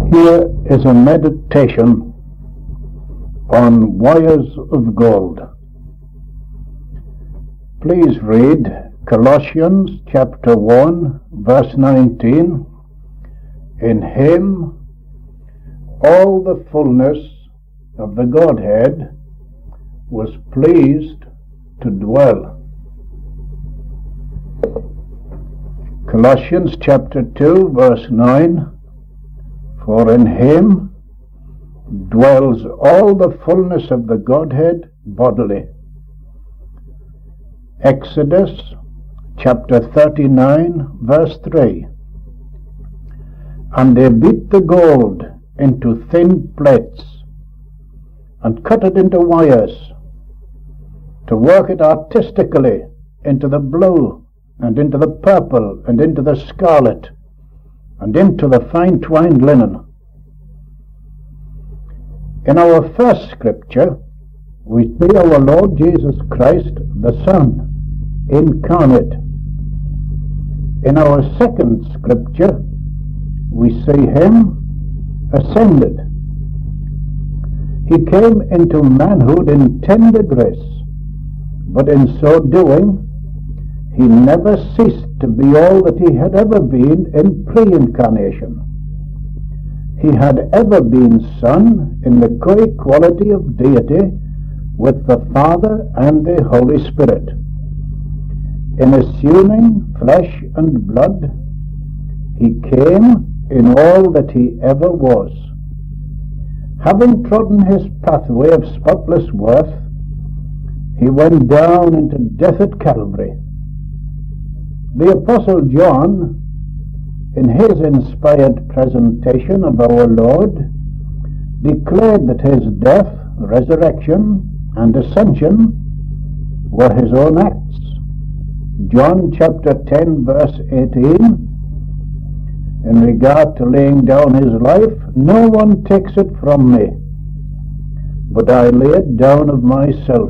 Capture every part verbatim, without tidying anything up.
Here is a meditation on wires of gold. Please read Colossians chapter one verse nineteen. In him all the fullness of the Godhead was pleased to dwell. Colossians chapter two verse nine. For in him dwells all the fullness of the Godhead bodily. Exodus chapter thirty-nine verse three. And they beat the gold into thin plates and cut it into wires to work it artistically into the blue and into the purple and into the scarlet and into the fine twined linen. In our first scripture, we see our Lord Jesus Christ, the Son, incarnate. In our second scripture, we see him ascended. He came into manhood in tender grace, but in so doing, he never ceased to be all that he had ever been in pre-incarnation. He had ever been Son in the co-equality of deity with the Father and the Holy Spirit. In assuming flesh and blood, he came in all that he ever was. Having trodden his pathway of spotless worth, he went down into death at Calvary. The Apostle John, in his inspired presentation of our Lord, declared that his death, resurrection, and ascension were his own acts. John chapter ten verse eighteen, in regard to laying down his life, no one takes it from me, but I lay it down of myself.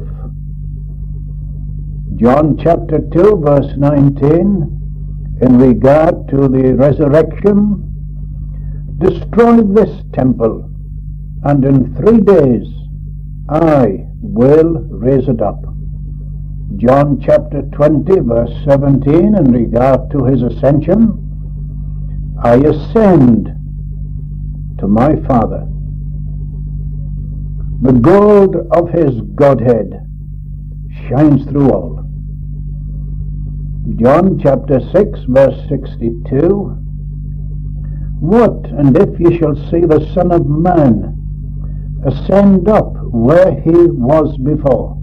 John chapter two verse nineteen, in regard to the resurrection, destroy this temple, and in three days I will raise it up. John chapter twenty verse seventeen, in regard to his ascension, I ascend to my Father. The gold of his Godhead shines through all. John chapter six verse sixty-two. What, and if ye shall see the Son of Man ascend up where he was before?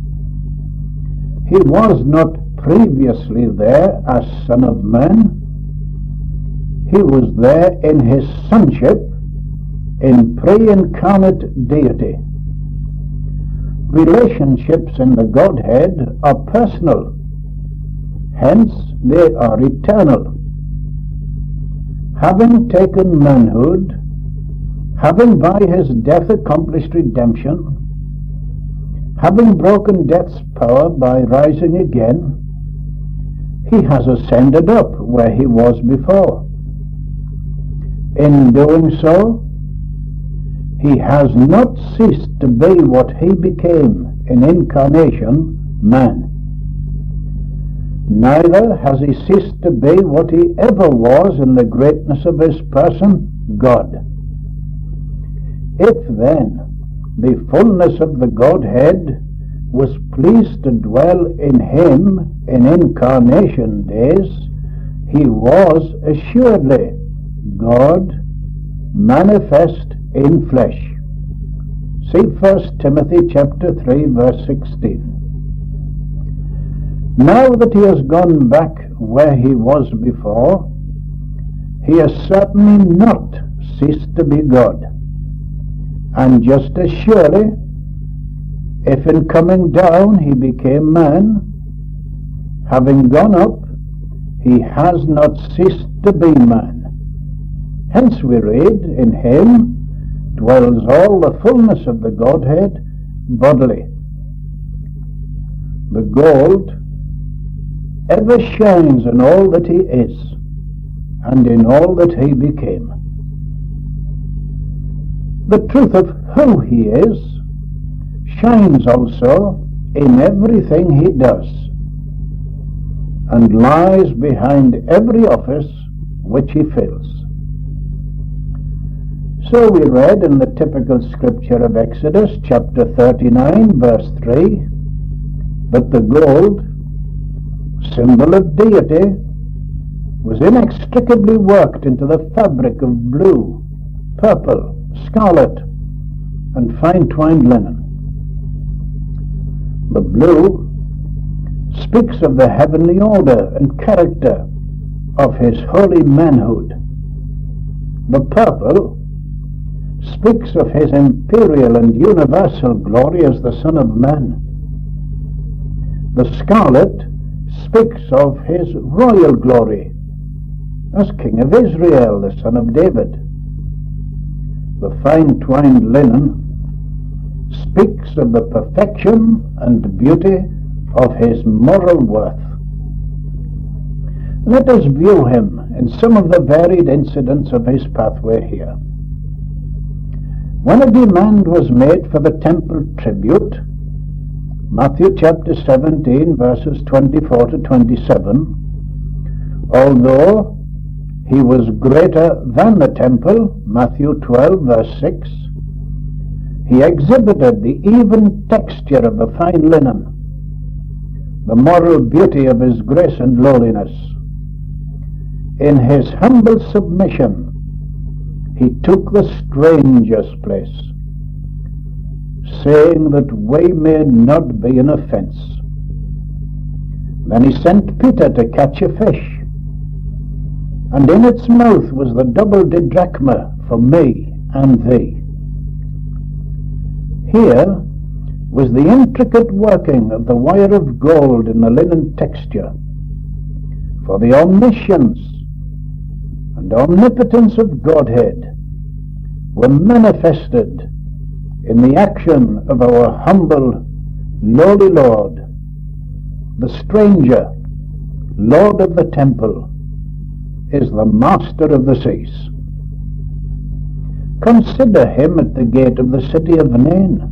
He was not previously there as Son of Man. He was there in his sonship, in pre-incarnate deity. Relationships in the Godhead are personal. Hence, they are eternal. Having taken manhood, having by his death accomplished redemption, having broken death's power by rising again, he has ascended up where he was before. In doing so, he has not ceased to be what he became in incarnation, man. Neither has he ceased to be what he ever was in the greatness of his person, God. If then the fullness of the Godhead was pleased to dwell in him in incarnation days, he was assuredly God manifest in flesh. See First Timothy chapter three verse sixteen. Now that he has gone back where he was before, he has certainly not ceased to be God. And just as surely, if in coming down he became man, having gone up, he has not ceased to be man. Hence we read, in him dwells all the fullness of the Godhead bodily. The gold ever shines in all that he is and in all that he became. The truth of who he is shines also in everything he does, and lies behind every office which he fills. So we read in the typical scripture of Exodus chapter thirty-nine verse three that the gold, symbol of deity, was inextricably worked into the fabric of blue, purple, scarlet, and fine-twined linen. The blue speaks of the heavenly order and character of his holy manhood. The purple speaks of his imperial and universal glory as the Son of Man. The scarlet speaks of his royal glory as King of Israel, the son of David. The fine-twined linen speaks of the perfection and beauty of his moral worth. Let us view him in some of the varied incidents of his pathway here. When a demand was made for the temple tribute, Matthew chapter seventeen verses twenty-four to twenty-seven, although he was greater than the temple, Matthew twelve verse six, he exhibited the even texture of the fine linen, the moral beauty of his grace and lowliness. In his humble submission, he took the stranger's place, saying that way may not be an offence. Then he sent Peter to catch a fish, and in its mouth was the double didrachma for me and thee. Here was the intricate working of the wire of gold in the linen texture, for the omniscience and omnipotence of Godhead were manifested in the action of our humble, lowly Lord, the stranger, Lord of the temple, is the master of the seas. Consider him at the gate of the city of Nain.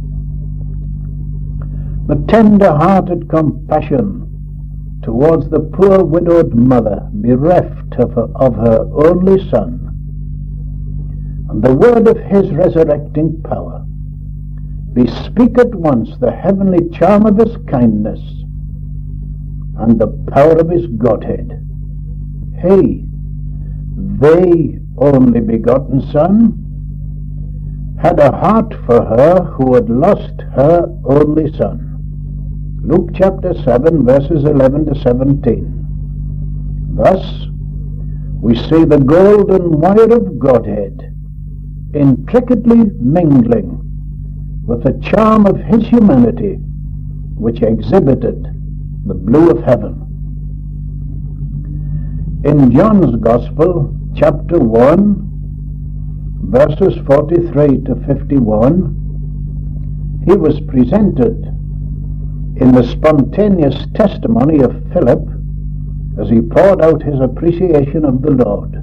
The tender-hearted compassion towards the poor widowed mother bereft of her, of her only son, and the word of his resurrecting power bespeak at once the heavenly charm of his kindness and the power of his Godhead. He, the only begotten Son, had a heart for her who had lost her only son. Luke chapter seven verses eleven to seventeen. Thus we see the golden wire of Godhead intricately mingling with the charm of his humanity, which exhibited the blue of heaven. In John's Gospel, chapter one, verses forty-three to fifty-one, he was presented in the spontaneous testimony of Philip as he poured out his appreciation of the Lord.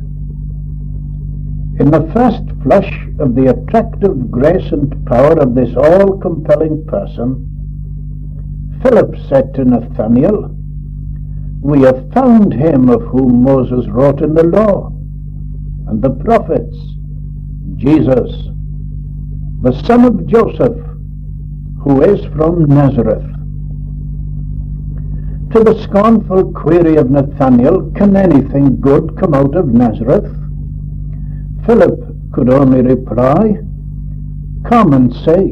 In the first flush of the attractive grace and power of this all-compelling person, Philip said to Nathanael, "We have found him of whom Moses wrote in the law and the prophets, Jesus, the son of Joseph, who is from Nazareth." To the scornful query of Nathanael, "Can anything good come out of Nazareth?" Philip could only reply, "Come and see."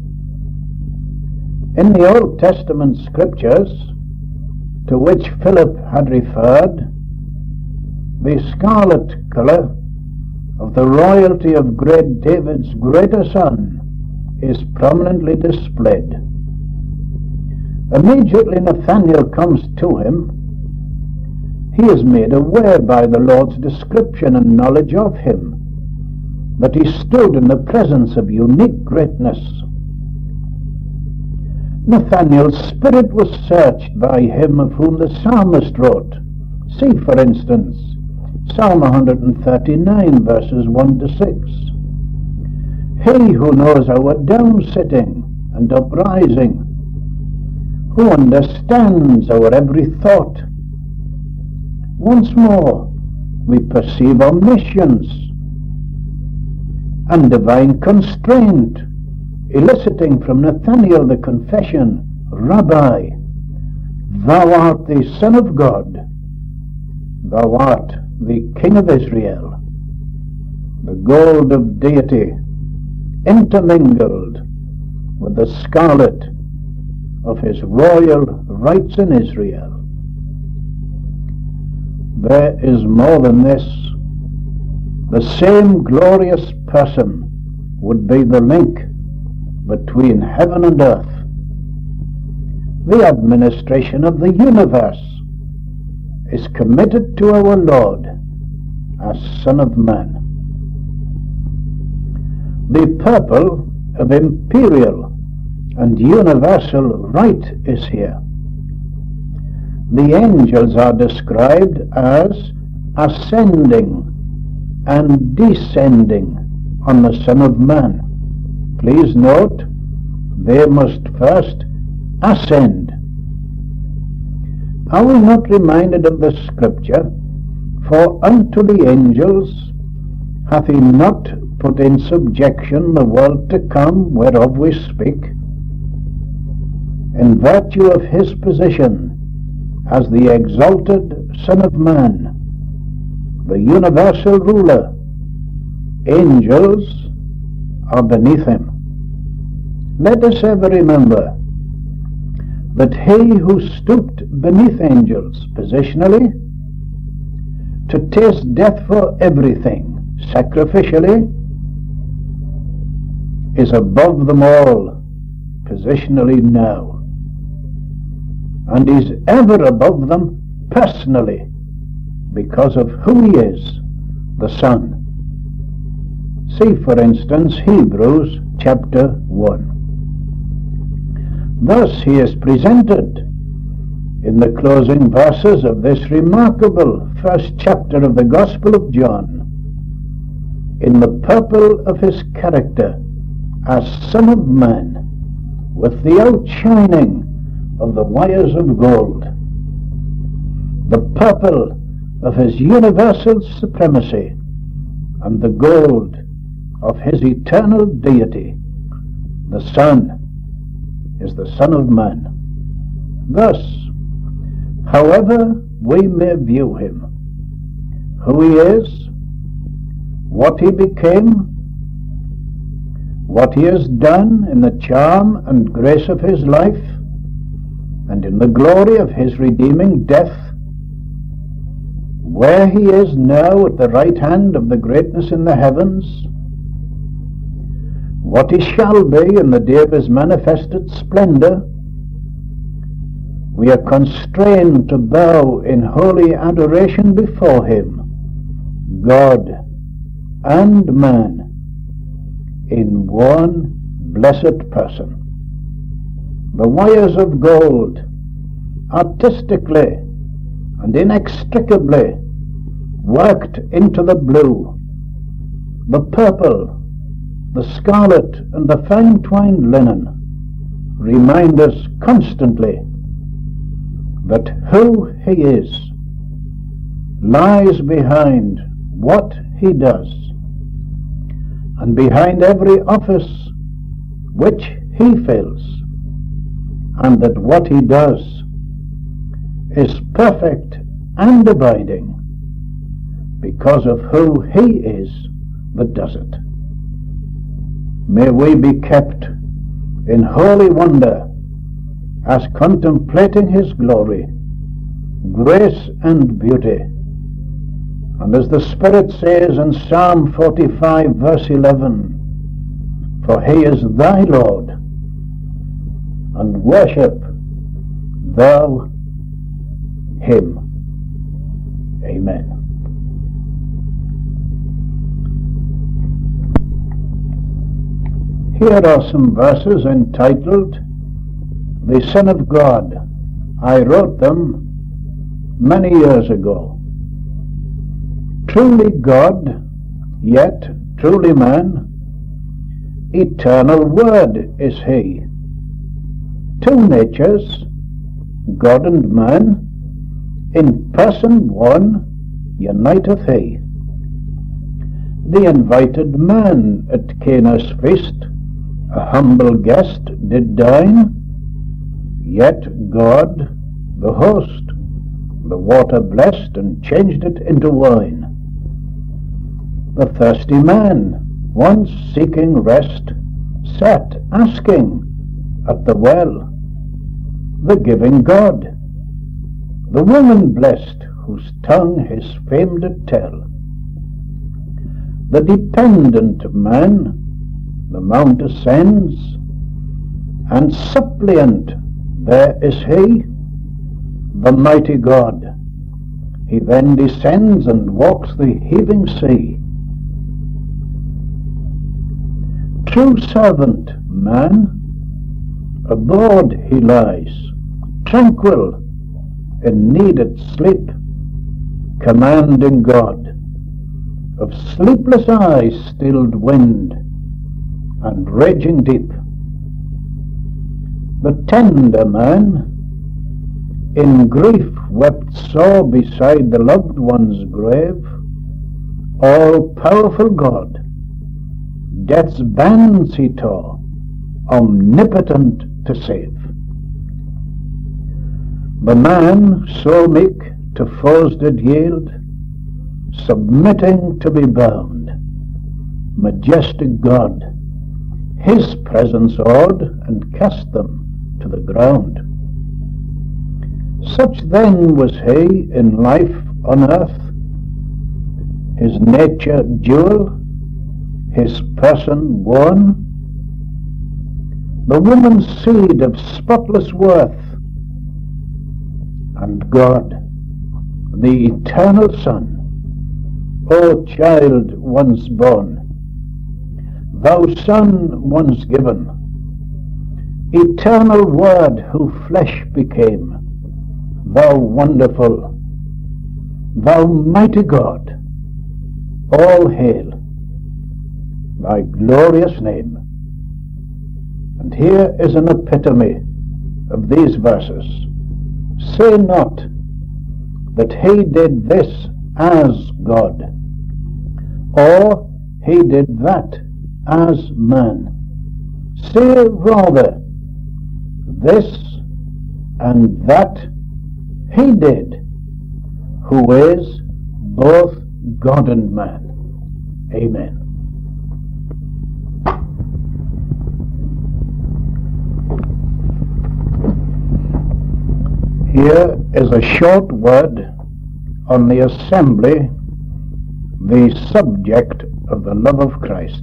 In the Old Testament scriptures, to which Philip had referred, the scarlet colour of the royalty of great David's greater son is prominently displayed. Immediately Nathanael comes to him, he is made aware by the Lord's description and knowledge of him that he stood in the presence of unique greatness. Nathanael's spirit was searched by him of whom the psalmist wrote. See, for instance, Psalm one thirty-nine, verses one to six. He who knows our down-sitting and uprising, who understands our every thought. Once more we perceive omniscience and divine constraint, eliciting from Nathanael the confession, Rabbi, thou art the Son of God, thou art the King of Israel. The gold of deity intermingled with the scarlet of his royal rights in Israel. There is more than this. The same glorious person would be the link between heaven and earth. The administration of the universe is committed to our Lord as Son of Man. The purple of imperial and universal right is here. The angels are described as ascending and descending on the Son of Man. Please note, they must first ascend. Are we not reminded of the scripture, for unto the angels hath he not put in subjection the world to come whereof we speak? In virtue of his position as the exalted Son of Man, the universal ruler, angels are beneath him. Let us ever remember that he who stooped beneath angels positionally to taste death for everything sacrificially is above them all positionally now, and is ever above them personally because of who he is, the Son. See, for instance, Hebrews chapter one. Thus he is presented in the closing verses of this remarkable first chapter of the Gospel of John, in the purple of his character as Son of Man, with the outshining of the wires of gold, the purple of his universal supremacy, and the gold of his eternal deity. The Son is the Son of Man. Thus, however we may view him, who he is, what he became, what he has done in the charm and grace of his life, and in the glory of his redeeming death, where he is now at the right hand of the greatness in the heavens, what he shall be in the day of his manifested splendor, we are constrained to bow in holy adoration before him, God and man, in one blessed person. The wires of gold artistically and inextricably worked into the blue, the purple, the scarlet, and the fine-twined linen remind us constantly that who he is lies behind what he does, and behind every office which he fills, and that what he does is perfect and abiding because of who he is that does it. May we be kept in holy wonder as contemplating his glory, grace and beauty. And as the Spirit says in Psalm forty-five verse eleven, for he is thy Lord, and worship thou him. Amen. Here are some verses entitled The Son of God. I wrote them many years ago. Truly God, yet truly man, eternal Word is he. Two natures, God and man, in person one uniteth he. The invited man at Cana's feast, a humble guest, did dine, yet God, the host, the water blessed and changed it into wine. The thirsty man, once seeking rest, sat asking at the well, the giving God, the woman blessed, whose tongue his fame did tell. The dependent man the mount ascends, and suppliant there is he, the mighty God. He then descends and walks the heaving sea. True servant man, aboard he lies, tranquil in needed sleep, commanding God, of sleepless eyes stilled wind and raging deep. The tender man, in grief wept sore beside the loved one's grave, all-powerful God, death's bands he tore, omnipotent to save. The man, so meek, to foes did yield, submitting to be bound. Majestic God, his presence awed and cast them to the ground. Such then was he in life on earth, his nature jewel, his person one, the woman's seed of spotless worth, and God, the eternal Son, O child once born, thou Son once given, eternal Word who flesh became, thou wonderful, thou mighty God, all hail thy glorious name. And here is an epitome of these verses. Say not that he did this as God, or he did that as man. Say rather, this and that he did, who is both God and man. Amen. Here is a short word on the assembly, the subject of the love of Christ.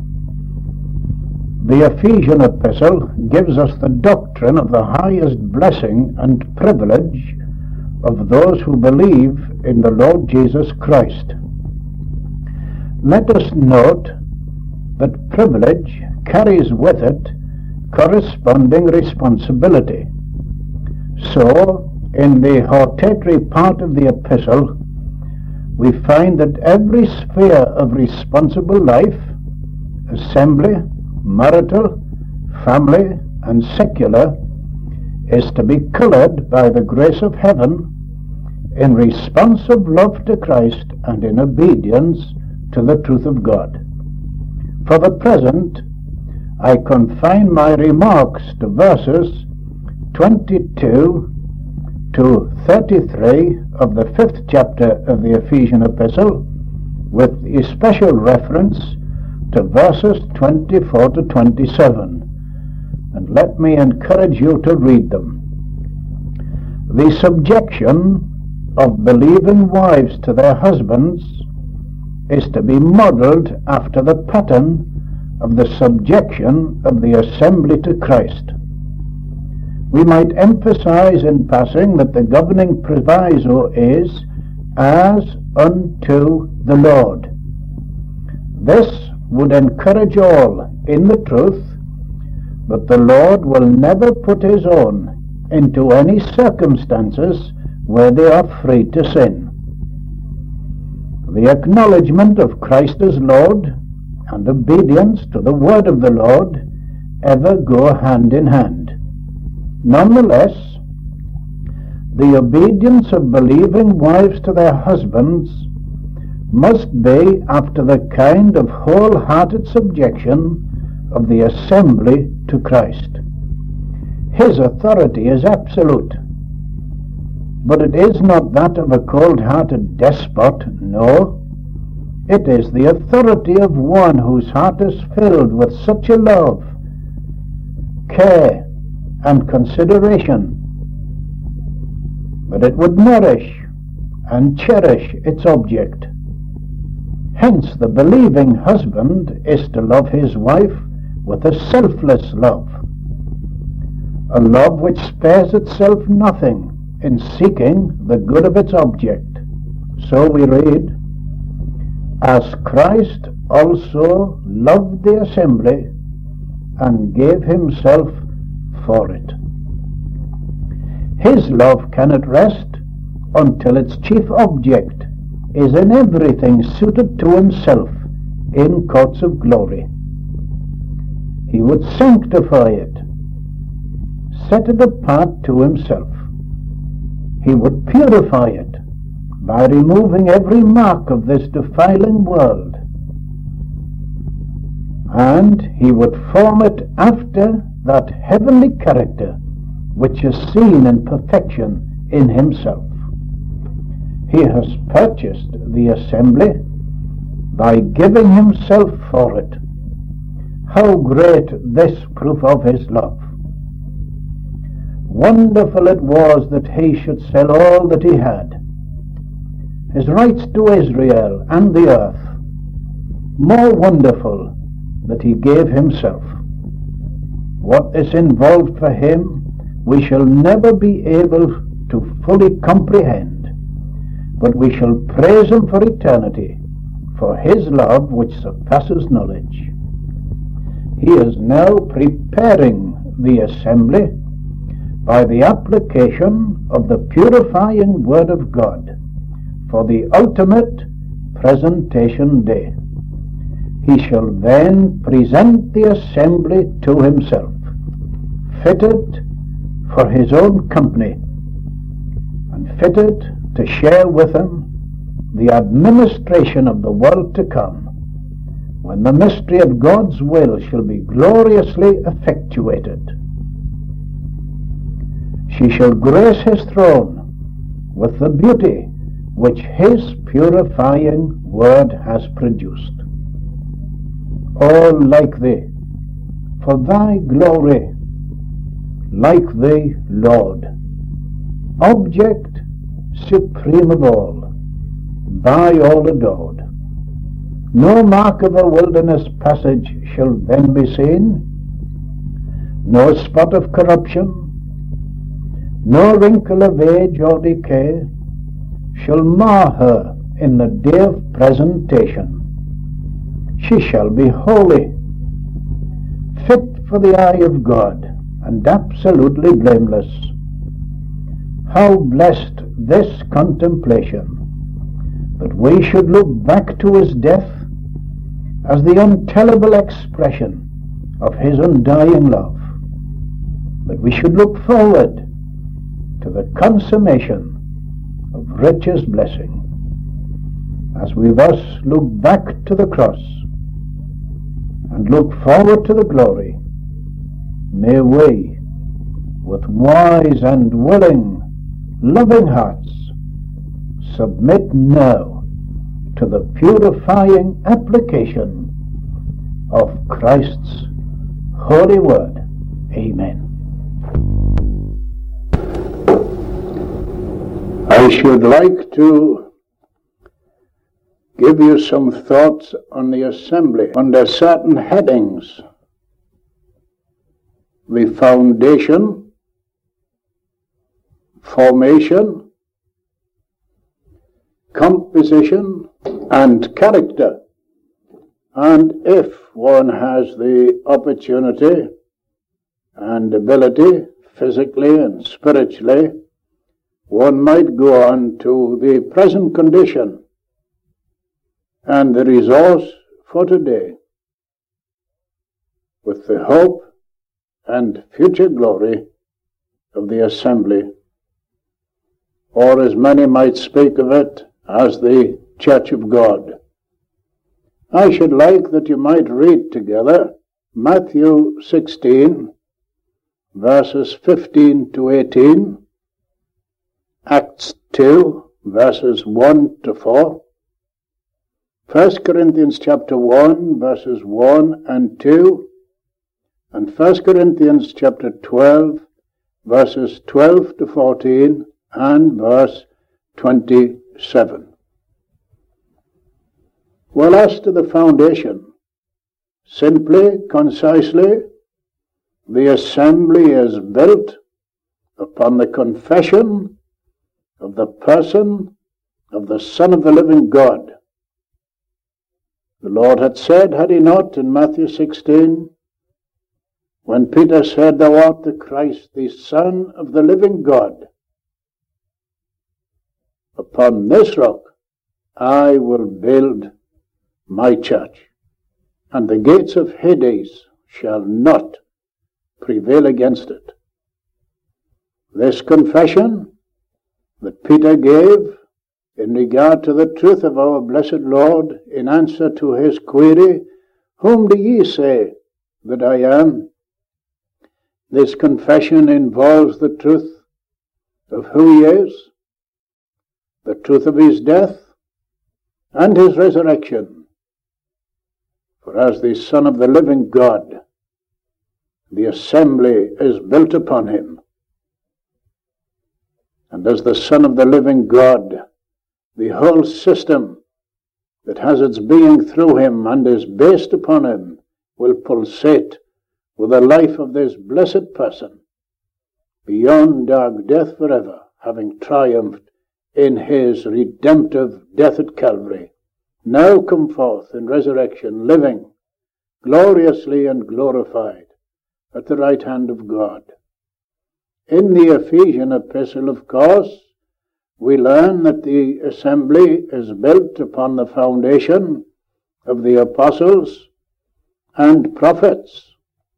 The Ephesian epistle gives us the doctrine of the highest blessing and privilege of those who believe in the Lord Jesus Christ. Let us note that privilege carries with it corresponding responsibility. So, in the hortatory part of the epistle, we find that every sphere of responsible life, assembly, marital, family, and secular, is to be coloured by the grace of heaven in responsive love to Christ and in obedience to the truth of God. For the present, I confine my remarks to verses twenty-two to thirty-three of the fifth chapter of the Ephesian epistle, with especial reference to verses twenty-four to twenty-seven. And let me encourage you to read them. The subjection of believing wives to their husbands is to be modelled after the pattern of the subjection of the assembly to Christ. We might emphasize in passing that the governing proviso is as unto the Lord. This would encourage all in the truth that the Lord will never put his own into any circumstances where they are free to sin. The acknowledgement of Christ as Lord and obedience to the word of the Lord ever go hand in hand. Nonetheless, the obedience of believing wives to their husbands must be after the kind of wholehearted subjection of the assembly to Christ. His authority is absolute, but it is not that of a cold-hearted despot, no. It is the authority of one whose heart is filled with such a love, care, and consideration that it would nourish and cherish its object. Hence, the believing husband is to love his wife with a selfless love, a love which spares itself nothing in seeking the good of its object. So we read, as Christ also loved the assembly and gave himself for it. His love cannot rest until its chief object is in everything suited to himself in courts of glory. He would sanctify it, set it apart to himself. He would purify it by removing every mark of this defiling world, and he would form it after that heavenly character which is seen in perfection in himself. He has purchased the assembly by giving himself for it. How great this proof of his love! Wonderful it was that he should sell all that he had, his rights to Israel and the earth. More wonderful that he gave himself. What this involved for him we shall never be able to fully comprehend, but we shall praise him for eternity for his love which surpasses knowledge. He is now preparing the assembly by the application of the purifying word of God for the ultimate presentation day. He shall then present the assembly to himself, fitted for his own company, and fitted to share with him the administration of the world to come, when the mystery of God's will shall be gloriously effectuated. She shall grace his throne with the beauty which his purifying word has produced. All like thee, for thy glory, like thee, Lord, object supreme of all, by all adored. No mark of a wilderness passage shall then be seen, no spot of corruption, no wrinkle of age or decay shall mar her in the day of presentation. She shall be holy, fit for the eye of God, and absolutely blameless. How blessed this contemplation, that we should look back to his death as the untellable expression of his undying love, that we should look forward to the consummation of richest blessing. As we thus look back to the cross and look forward to the glory, may we, with wise and willing, loving hearts, submit now to the purifying application of Christ's holy word. Amen. I should like to give you some thoughts on the assembly under certain headings: the foundation, formation, composition, and character. And if one has the opportunity and ability, physically and spiritually, one might go on to the present condition and the resource for today. with the hope and future glory of the assembly, or as many might speak of it, as the Church of God. I should like that you might read together Matthew sixteen, verses fifteen to eighteen, Acts two, verses one to four, First Corinthians chapter one, verses one and two, and First Corinthians chapter twelve, verses twelve to fourteen, and verse twenty-seven. Well, as to the foundation, simply, concisely, the assembly is built upon the confession of the person of the Son of the living God. The Lord had said, had he not, in Matthew sixteen, when Peter said, "Thou art the Christ, the Son of the living God. Upon this rock I will build my church, and the gates of Hades shall not prevail against it." This confession that Peter gave in regard to the truth of our blessed Lord in answer to his query, "Whom do ye say that I am?" This confession involves the truth of who he is, the truth of his death, and his resurrection. For as the Son of the living God, the assembly is built upon him. And as the Son of the living God, the whole system that has its being through him and is based upon him will pulsate with the life of this blessed person beyond dark death forever, having triumphed in his redemptive death at Calvary, now come forth in resurrection, living gloriously and glorified at the right hand of God. In the Ephesian epistle, of course, we learn that the assembly is built upon the foundation of the apostles and prophets.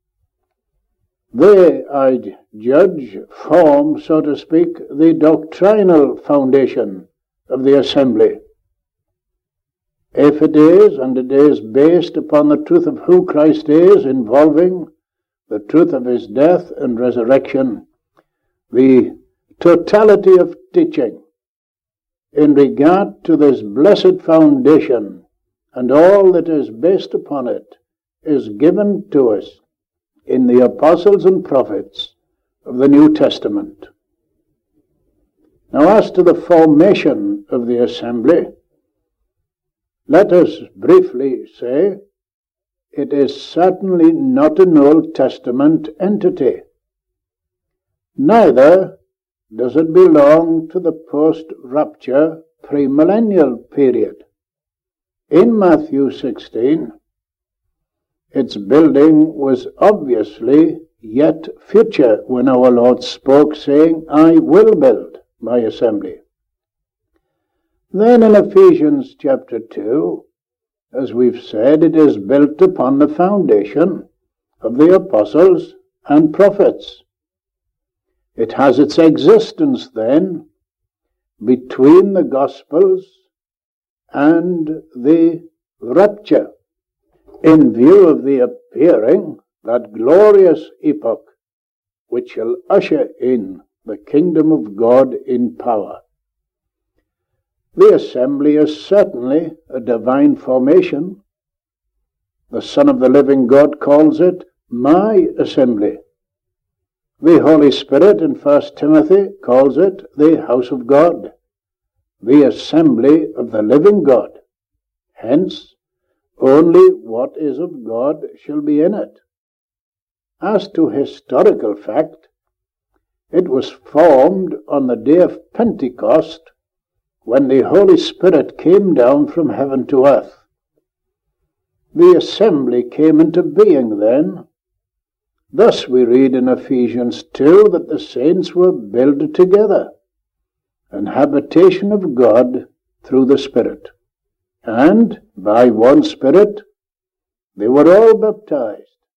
They, I judge, form, so to speak, the doctrinal foundation of the assembly. If it is, and it is based upon the truth of who Christ is, involving the truth of his death and resurrection, the totality of teaching in regard to this blessed foundation and all that is based upon it is given to us in the apostles and prophets of the New Testament. Now, as to the formation of the assembly, let us briefly say it is certainly not an Old Testament entity. Neither does it belong to the post-rapture premillennial period. In Matthew sixteen, its building was obviously yet future when our Lord spoke, saying, "I will build my assembly." Then in Ephesians chapter two, as we've said, it is built upon the foundation of the apostles and prophets. It has its existence then between the Gospels and the rapture, in view of the appearing, that glorious epoch which shall usher in the kingdom of God in power. The assembly is certainly a divine formation. The Son of the living God calls it my assembly. The Holy Spirit in First Timothy calls it the house of God, the assembly of the living God. Hence, only what is of God shall be in it. As to historical fact, it was formed on the day of Pentecost, when the Holy Spirit came down from heaven to earth. The assembly came into being then. Thus we read in Ephesians two that the saints were built together, an habitation of God through the Spirit. And by one Spirit they were all baptized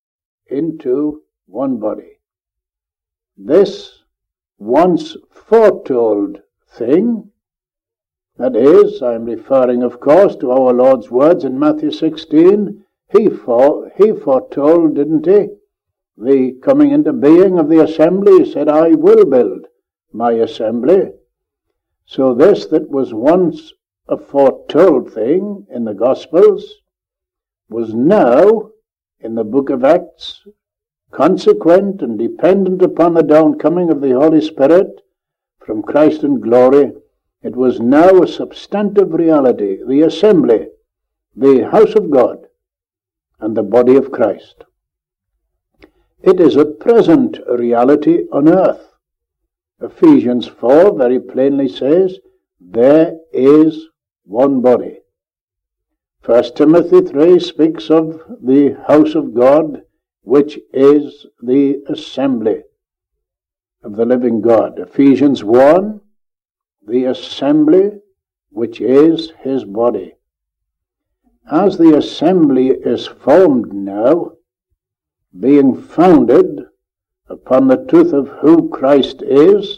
into one body. This once foretold thing, that is, I'm referring of course to our Lord's words in Matthew sixteen, he, for, he foretold, didn't he, the coming into being of the assembly. He said, I will build my assembly. So this that was once a foretold thing in the Gospels was now, in the book of Acts, consequent and dependent upon the downcoming of the Holy Spirit from Christ in glory. It was now a substantive reality, the assembly, the house of God, and the body of Christ. It is a present reality on earth. Ephesians four very plainly says, there is one body. First Timothy three speaks of the house of God, which is the assembly of the living God. Ephesians one, the assembly, which is his body. As the assembly is formed now, being founded upon the truth of who Christ is,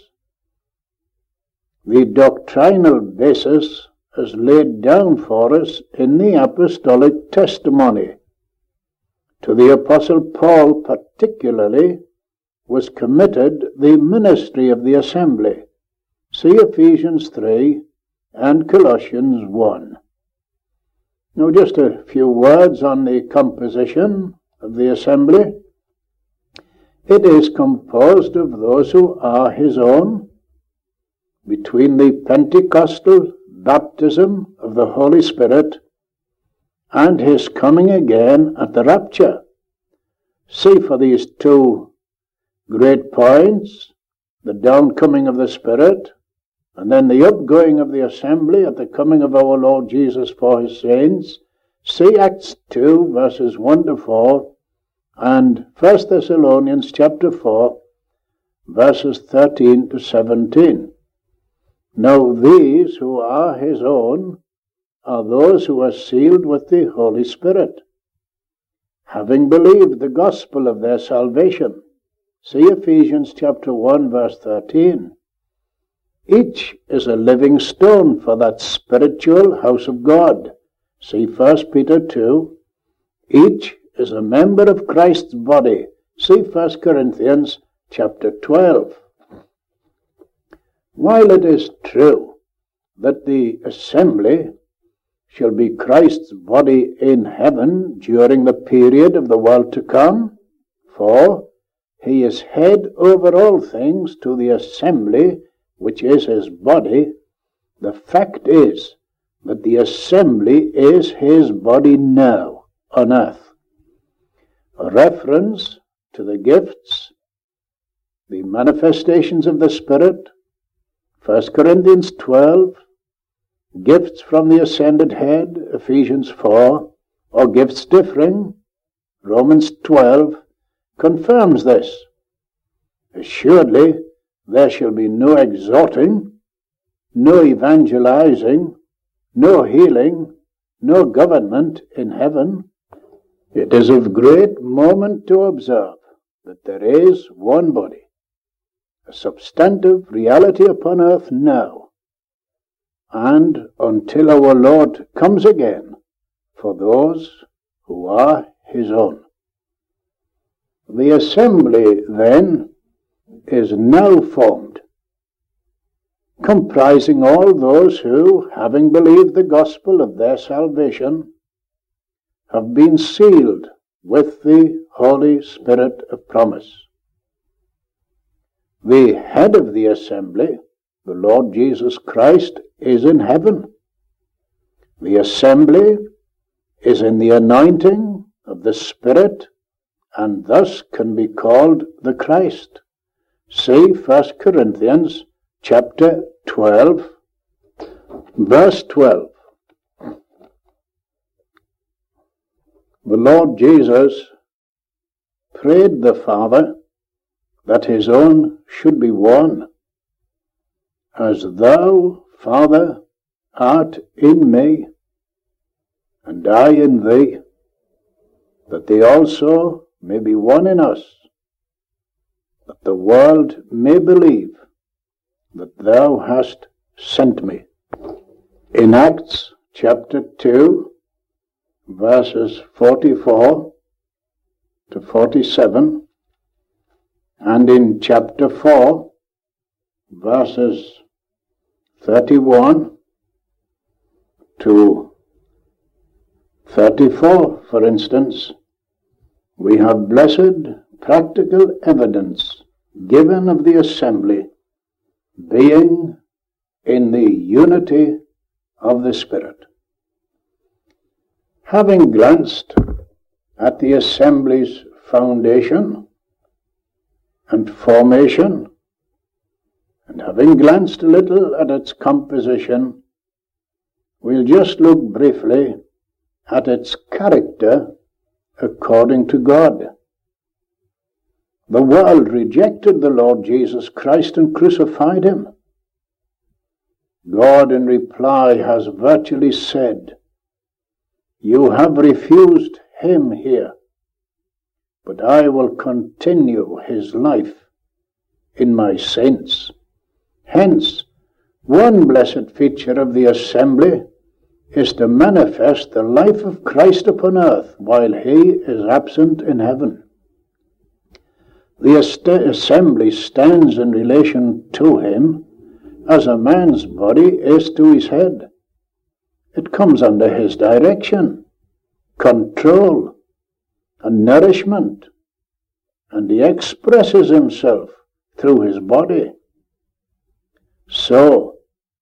the doctrinal basis is laid down for us in the apostolic testimony. To the Apostle Paul particularly was committed the ministry of the assembly. See Ephesians three and Colossians one. Now just a few words on the composition of the assembly. It is composed of those who are his own between the Pentecostal baptism of the Holy Spirit and his coming again at the rapture. See for these two great points, the downcoming of the Spirit and then the upgoing of the assembly at the coming of our Lord Jesus for his saints. See Acts two verses one to four and First Thessalonians chapter four verses thirteen to seventeen. Now these who are his own are those who are sealed with the Holy Spirit, having believed the gospel of their salvation. See Ephesians chapter one verse thirteen. Each is a living stone for that spiritual house of God. See First Peter two. Each is a member of Christ's body. See First Corinthians chapter twelve. While it is true that the assembly shall be Christ's body in heaven during the period of the world to come, for he is head over all things to the assembly, which is his body, the fact is that the assembly is his body now on earth. A reference to the gifts, the manifestations of the Spirit, First Corinthians twelve, gifts from the ascended head, Ephesians four, or gifts differing, Romans twelve, confirms this. Assuredly, there shall be no exhorting, no evangelizing, no healing, no government in heaven. It is of great moment to observe that there is one body, a substantive reality upon earth now, and until our Lord comes again for those who are his own. The assembly, then, is now formed, comprising all those who, having believed the gospel of their salvation, have been sealed with the Holy Spirit of promise. The head of the assembly, the Lord Jesus Christ, is in heaven. The assembly is in the anointing of the Spirit and thus can be called the Christ. See First Corinthians chapter twelve, verse twelve. The Lord Jesus prayed the Father that his own should be one, as thou, Father, art in me, and I in thee, that they also may be one in us, that the world may believe that thou hast sent me. In Acts chapter two, verses forty-four to forty-seven, and in chapter four, verses thirty-one to thirty-four, for instance, we have blessed practical evidence given of the assembly being in the unity of the Spirit. Having glanced at the assembly's foundation and formation, and having glanced a little at its composition, we'll just look briefly at its character according to God. The world rejected the Lord Jesus Christ and crucified him. God in reply has virtually said, "You have refused him here, but I will continue his life in my saints." Hence, one blessed feature of the assembly is to manifest the life of Christ upon earth while he is absent in heaven. The assembly stands in relation to him as a man's body is to his head. It comes under his direction, control, and nourishment, and he expresses himself through his body. So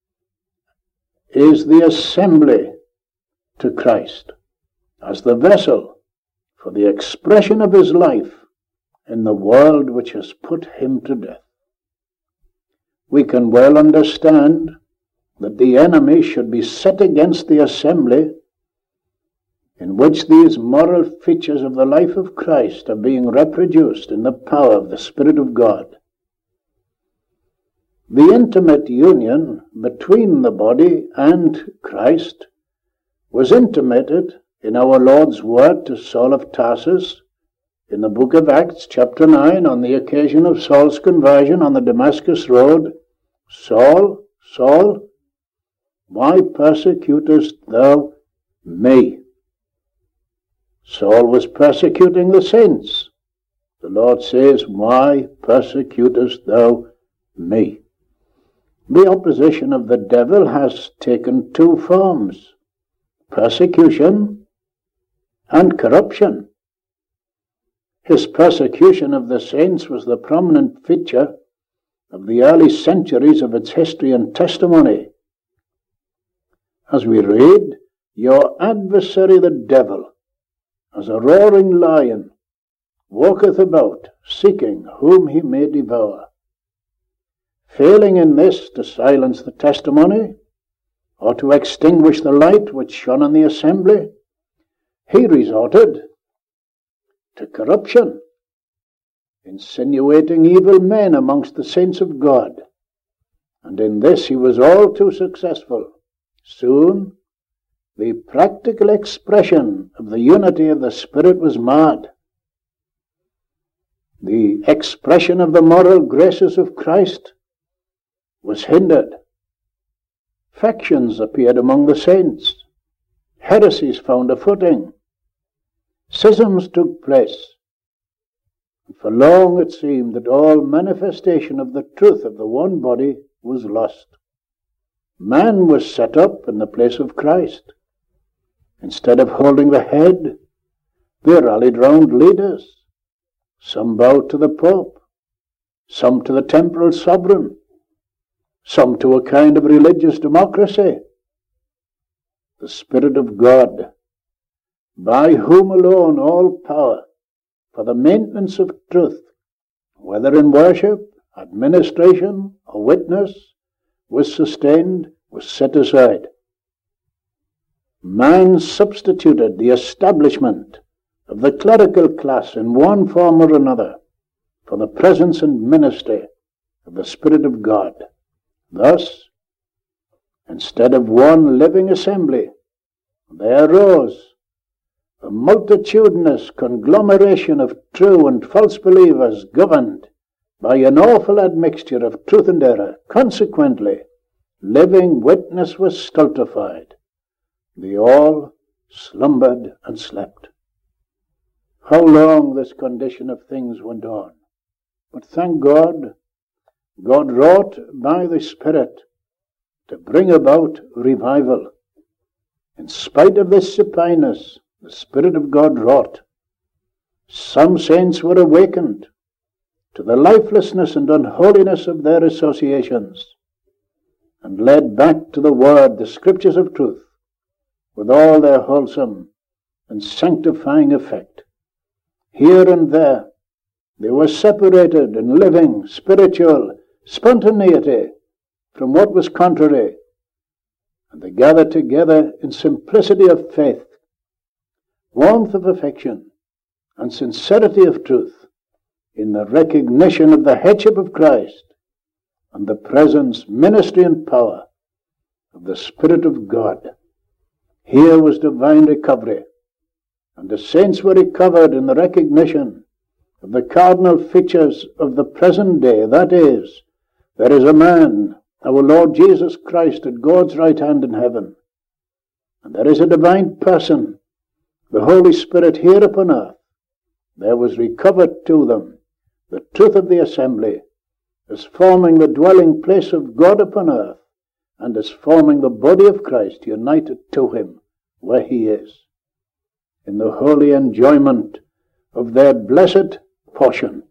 is the assembly to Christ as the vessel for the expression of his life in the world which has put him to death. We can well understand that the enemy should be set against the assembly in which these moral features of the life of Christ are being reproduced in the power of the Spirit of God. The intimate union between the body and Christ was intimated in our Lord's word to Saul of Tarsus in the book of Acts, chapter nine, on the occasion of Saul's conversion on the Damascus road. "Saul, Saul, why persecutest thou me?" Saul was persecuting the saints. The Lord says, "Why persecutest thou me?" The opposition of the devil has taken two forms: persecution and corruption. His persecution of the saints was the prominent feature of the early centuries of its history and testimony. As we read, "Your adversary the devil, as a roaring lion, walketh about, seeking whom he may devour." Failing in this to silence the testimony, or to extinguish the light which shone on the assembly, he resorted to corruption, insinuating evil men amongst the saints of God, and in this he was all too successful. Soon, the practical expression of the unity of the Spirit was marred. The expression of the moral graces of Christ was hindered. Factions appeared among the saints. Heresies found a footing. Schisms took place. And for long it seemed that all manifestation of the truth of the one body was lost. Man was set up in the place of Christ. Instead of holding the head, they rallied round leaders. Some bowed to the Pope, some to the temporal sovereign, some to a kind of religious democracy. The Spirit of God, by whom alone all power for the maintenance of truth, whether in worship, administration, or witness, was sustained, was set aside. Man substituted the establishment of the clerical class in one form or another for the presence and ministry of the Spirit of God. Thus, instead of one living assembly, there arose a multitudinous conglomeration of true and false believers governed by an awful admixture of truth and error. Consequently, living witness was stultified. They all slumbered and slept. How long this condition of things went on. But thank God, God wrought by the Spirit to bring about revival. In spite of this supineness, the Spirit of God wrought. Some saints were awakened to the lifelessness and unholiness of their associations and led back to the Word, the Scriptures of truth, with all their wholesome and sanctifying effect. Here and there, they were separated in living, spiritual spontaneity from what was contrary, and they gathered together in simplicity of faith, warmth of affection, and sincerity of truth, in the recognition of the headship of Christ and the presence, ministry, and power of the Spirit of God. Here was divine recovery, and the saints were recovered in the recognition of the cardinal features of the present day. That is, there is a man, our Lord Jesus Christ, at God's right hand in heaven, and there is a divine person, the Holy Spirit, here upon earth. There was recovered to them the truth of the assembly, as forming the dwelling place of God upon earth, and as forming the body of Christ united to him where he is, in the holy enjoyment of their blessed portion.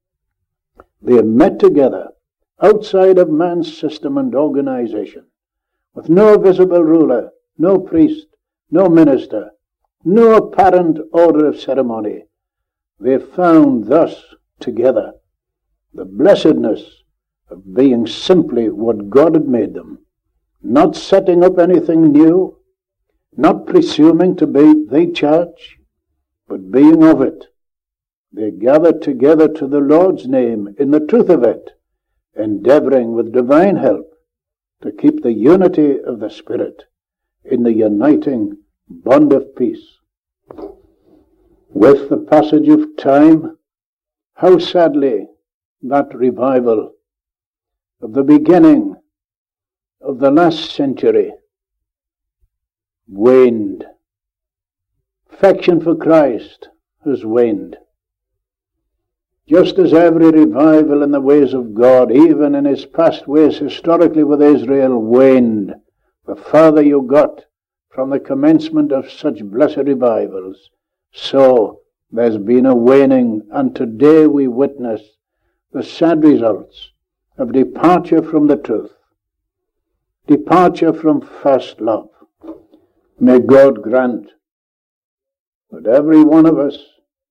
They met together outside of man's system and organization, with no visible ruler, no priest, no minister, no apparent order of ceremony. They found thus together the blessedness of being simply what God had made them, not setting up anything new, not presuming to be the church, but being of it. They gathered together to the Lord's name in the truth of it, endeavoring with divine help to keep the unity of the Spirit in the uniting bond of peace. With the passage of time, how sadly that revival of the beginning of the last century waned. Affection for Christ has waned. Just as every revival in the ways of God, even in his past ways historically with Israel, waned, the farther you got from the commencement of such blessed revivals, so there's been a waning, and today we witness the sad results of departure from the truth, departure from first love. May God grant that every one of us,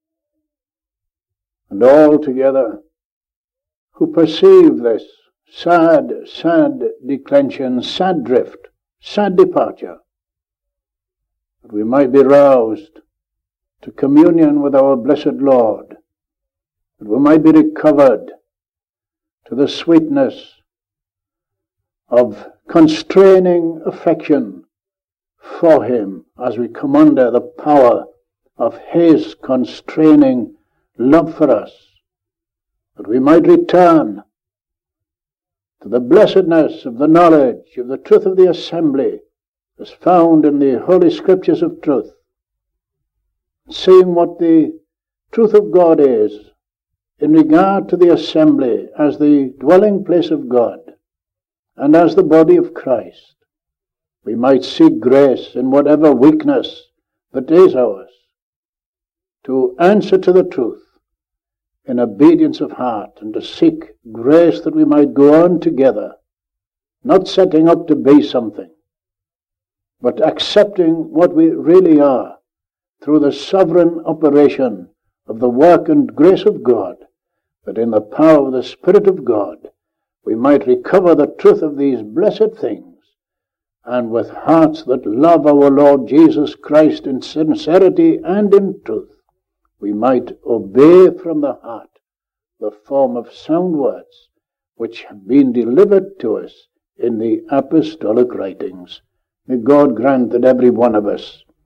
and all together, who perceive this sad, sad declension, sad drift, sad departure, that we might be roused to communion with our blessed Lord, that we might be recovered to the sweetness of constraining affection for him as we come under the power of his constraining love for us, that we might return to the blessedness of the knowledge of the truth of the assembly as found in the Holy Scriptures of truth, seeing what the truth of God is in regard to the assembly as the dwelling place of God and as the body of Christ. We might seek grace in whatever weakness that is ours to answer to the truth in obedience of heart, and to seek grace that we might go on together, not setting up to be something, but accepting what we really are through the sovereign operation of the work and grace of God, that in the power of the Spirit of God we might recover the truth of these blessed things, and with hearts that love our Lord Jesus Christ in sincerity and in truth, we might obey from the heart the form of sound words which have been delivered to us in the apostolic writings. May God grant that every one of us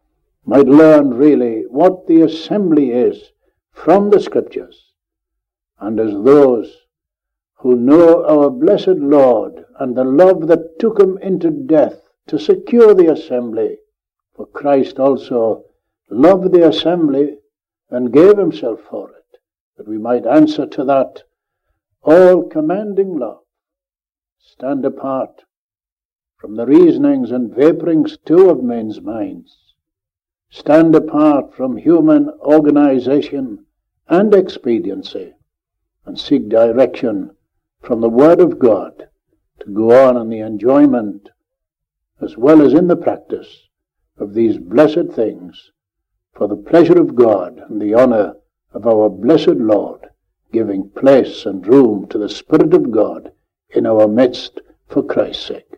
might learn really what the assembly is from the Scriptures, and as those who know our blessed Lord and the love that took him into death to secure the assembly, for Christ also loved the assembly and gave himself for it, that we might answer to that all-commanding love, stand apart from the reasonings and vaporings too of men's minds, stand apart from human organization and expediency, and seek direction from the Word of God to go on in the enjoyment as well as in the practice of these blessed things for the pleasure of God and the honor of our blessed Lord, giving place and room to the Spirit of God in our midst for Christ's sake.